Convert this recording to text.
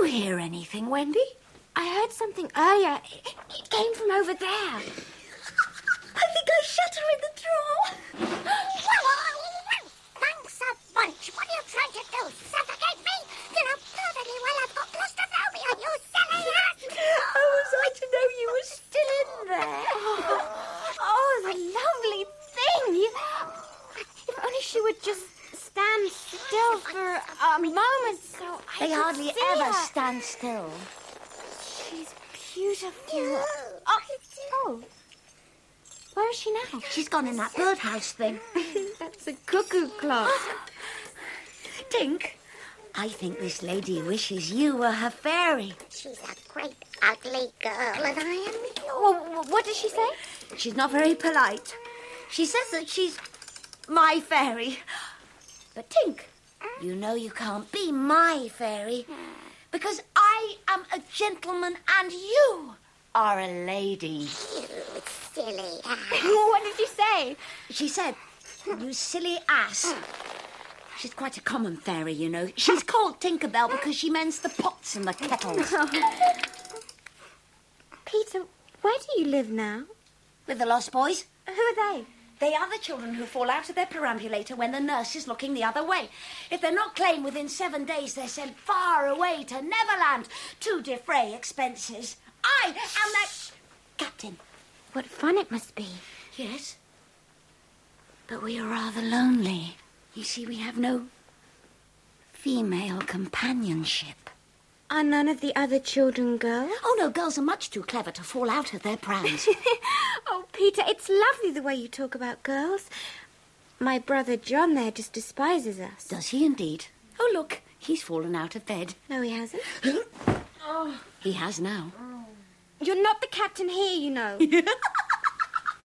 hear anything, Wendy? I heard something earlier. It came from over there. I think I shut her in the drawer. Thanks a bunch. What are you trying to do? Suffocate me? You know perfectly well I've got claustrophobia, you silly ass! How was I to know you were still in there? Oh, the lovely thing. If only she would just stand still for a moment so I They could hardly see ever her. stand still. She's beautiful. Oh. Where is she now? She's gone in that birdhouse thing. That's a cuckoo clock. Tink, I think this lady wishes you were her fairy. She's a great ugly girl, and I am yours. Well, what did she say? She's not very polite. She says that she's my fairy. But Tink, you know you can't be my fairy because I am a gentleman and you are a lady. You silly ass. What did she say? She said, you silly ass. She's quite a common fairy, you know. She's called Tinkerbell because she mends the pots and the kettles. Peter, where do you live now? With the Lost Boys. Who are they? They are the children who fall out of their perambulator when the nurse is looking the other way. If they're not claimed within 7 days, they're sent far away to Neverland to defray expenses. I am that captain. What fun it must be. Yes, but we are rather lonely. You see, we have no female companionship. Are none of the other children girls? Oh, no, girls are much too clever to fall out of their prams. Oh, Peter, it's lovely the way you talk about girls. My brother John there just despises us. Does he indeed? Oh, look, he's fallen out of bed. No, he hasn't. He has now. You're not the captain here, you know.